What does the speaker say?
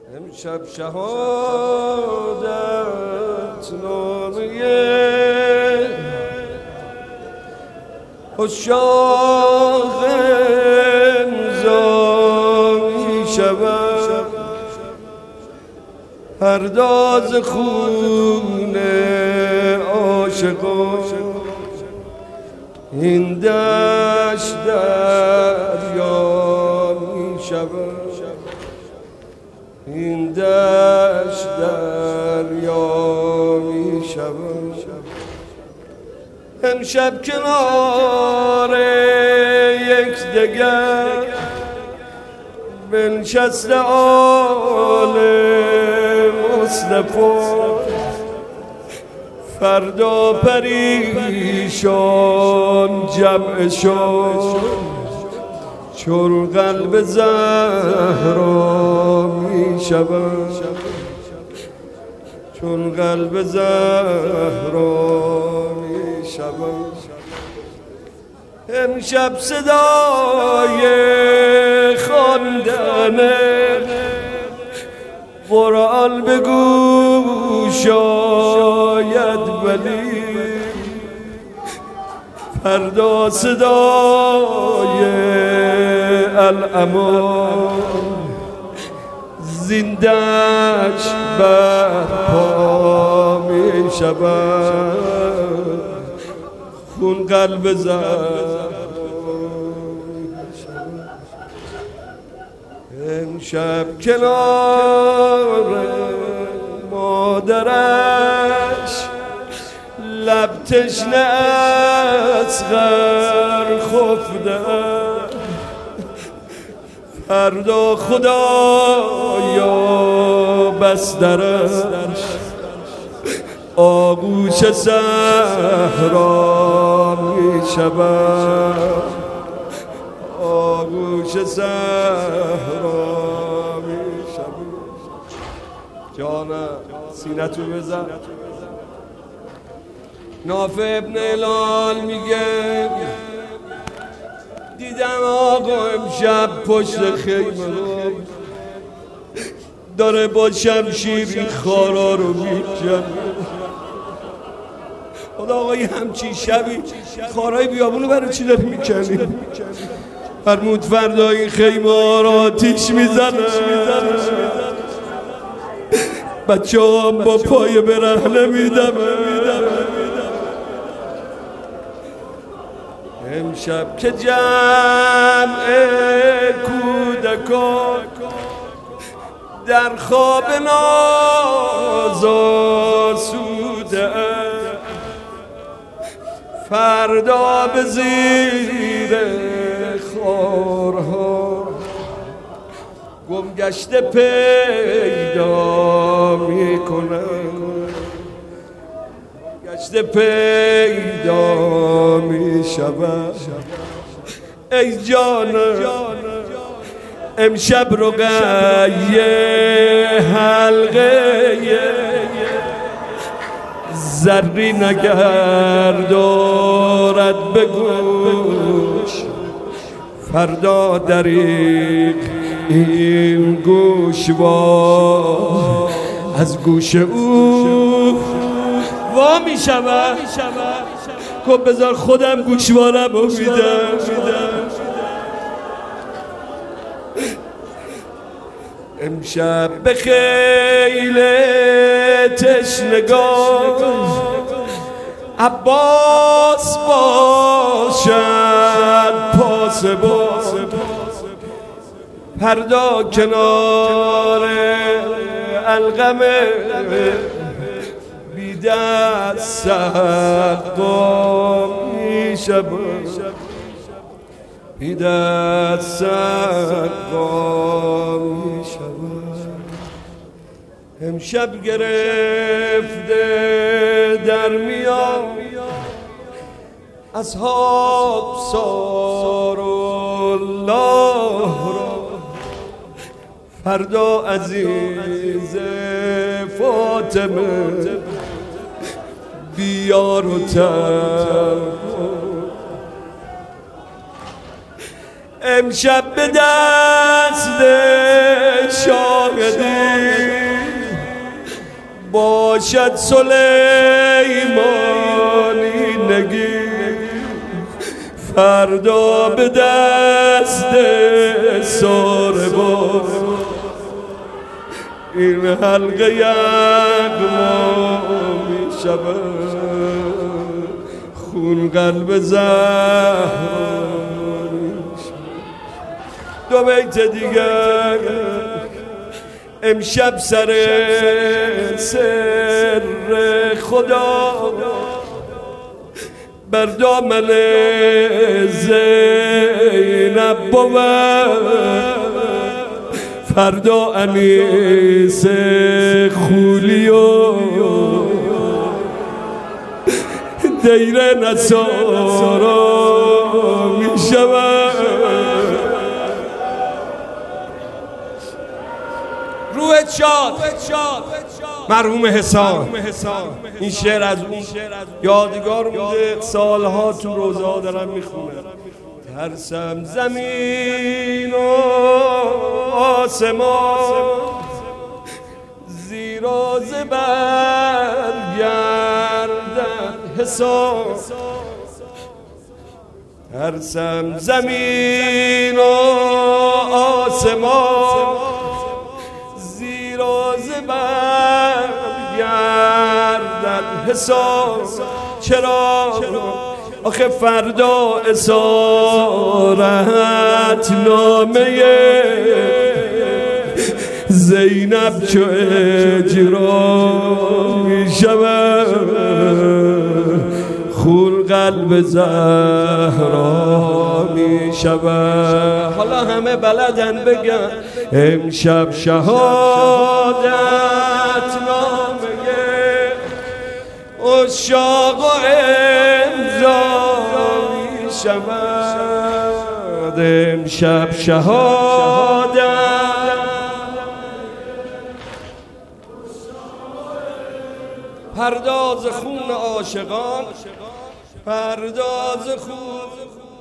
امشب شهادت نامه عشاق امضا می شود، پرداز خون عاشقان این دشت دریا می شود، این دشت دریا می شود. امشب کنار یکدیگر بنشسته آل مصطفی، فردا پریشان جمع شد چون قلب زهرا می شود، چون قلب زهرا می شود. امشب صدای خواندن قرآن به گوش آید، ولی فردا صدای الامان زنده‌اش برپا می شود، خون قلب زهرا. امشب کنار مادرش لب تشنه اصغر خفته، فردا خدایا بسترش آغوش صحرا می شود، آغوش صحرا می شود. جانم سینتو بزن. نافع ابن هلال میگه دیدم آقا امشب پشت خیمه رو داره با شمشیر خارا رو میکنه. خدا آقای همچین شبی خارای بیابونو برای چی داری میکنی؟ فرمود فردا این خیمه ها را آتیش میزنه، بچه هم با پای برهنه میدمه. امشب که جمع کودکان در خواب ناز آسوده، فردا به زیر خارها گمگشته پیدا میکنه، گشته پیدا می شود. ای جانم امشب رقیه حلقه زری نگردارد به گوش، فردا دریغ این گوشوار از گوش او وا می شود. خب بذار خودم گوشوارم رو میدم. امشب به خیل تشنگان عباس باشد پاسبان، فردا کنار القم بی دست سقا می شود، بی دست سقا می شود. امشب گرفته در میان اصحاب سار الله را، فردا عزیز فاطمه بیار و تر. امشب به دست شاهدی باشد سلیمانی نگی، فردا به دست ساربان این حلقه یغما می شود، خون قلب زهرا. دو بیت دیگر امشب سر سر خدا بر دامن زینب بود، فردا انیس خولیو دیر نصارا می شود. روح شاد مرحوم حسان. این شعر از اون یادگار مونده، سالها تو روزها دارم میخونم. ترسم زمین و آسمان زیرا زبر گردن حسان، ترسم زمین و آسمان زیرا زبر گردن حسان. چرا؟ آخه فردا اسارت نامه زینب چو اجرا می شود، خون قلب زهرا می شود. حالا همه بلدن بگن امشب شهادت نامه عشاق و امضا می شود، امشب شهادت پرداز خون عاشقان، پرداز خون